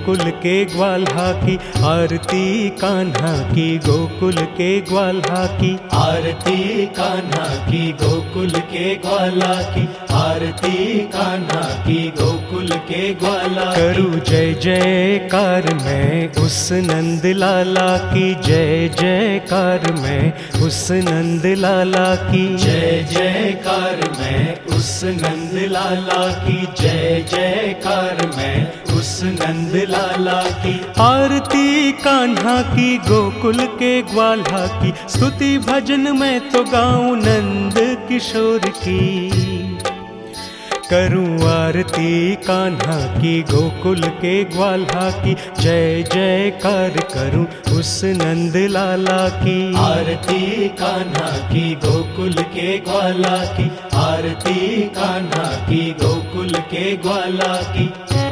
गोकुल के ग्वाल्हा की आरती कान्हा की, गोकुल के ग्वाल्हा की आरती कान्हा की, गोकुल के ग्वाला की आरती कान्हा की, गोकुल के ग्वाला की। करूँ जय जयकार मैं उस नंद लाला की, जय जयकार मैं उस नंद लाला की, जय जयकार मैं उस नंद लाला की, जय जयकार मैं उस नंद लाला की। आरती कान्हा की गोकुल के ग्वाल्हा की, स्तुति भजन मैं तो गाऊं नंद किशोर की। करूं आरती कान्हा की गोकुल के ग्वाल्हा की, जय जयकार करूं उस नंद लाला की। आरती कान्हा की गोकुल के ग्वाला की, आरती कान्हा की गोकुल के ग्वाला की।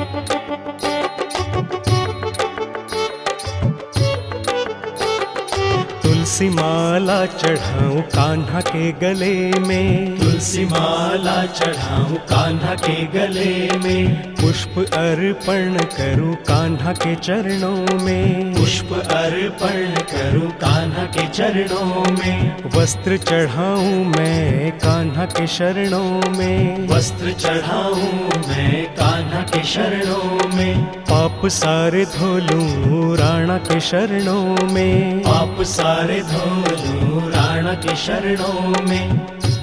तुलसी माला चढ़ाऊं कान्हा के गले में, तुलसी माला चढ़ाऊं कान्हा के गले में, पुष्प अर्पण करूं कान्हा के चरणों में, पुष्प अर्पण करूं कान्हा के चरणों में, वस्त्र चढ़ाऊं मैं कान्हा के शरणों में, वस्त्र चढ़ाऊं मैं कान्हा के शरणों में, पाप सारे धो लूं राणा के शरणों में, पाप सारे धो लूं राणा के शरणों में।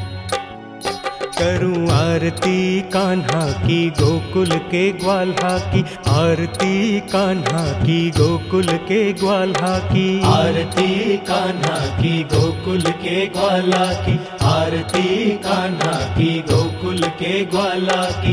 करूं आरती कान्हा की गोकुल के ग्वाल्हा की, आरती कान्हा की गोकुल के ग्वाल्हा की, आरती कान्हा की गोकुल के ग्वाला की, आरती कान्हा की गोकुल के ग्वाला की।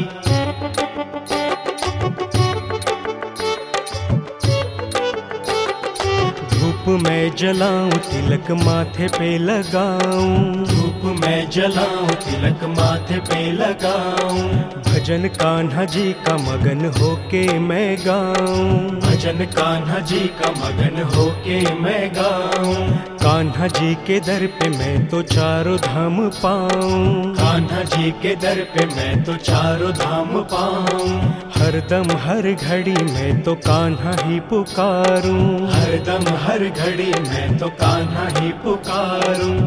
धूप मैं जलाऊं तिलक माथे पे लगाऊं, धूप मैं जलाऊं तिलक माथे पे लगाऊं, भजन कान्हा जी का मगन होके मैं गाऊं, भजन कान्हा जी का मगन होके मैं गाऊं, कान्हा जी के दर पे मैं तो चारों धाम पाऊं, कान्हा जी के दर पे मैं तो चारों धाम पाऊं, हरदम हर घड़ी मैं तो कान्हा ही पुकारूं, हरदम हर घड़ी मैं तो कान्हा ही पुकारूं।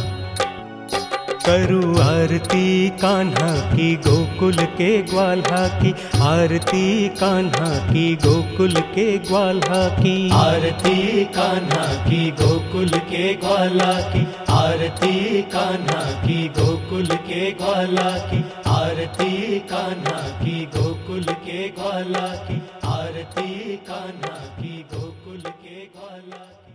करूं आरती कान्हा की गोकुल के ग्वाल्हा की, आरती कान्हा की गोकुल के ग्वाल्हा की, आरती कान्हा की गोकुल के ग्वाला की, आरती कान्हा की गोकुल के ग्वाला की, आरती कान्हा की गोकुल के ग्वाला की, आरती कान्हा की गोकुल के ग्वाला की।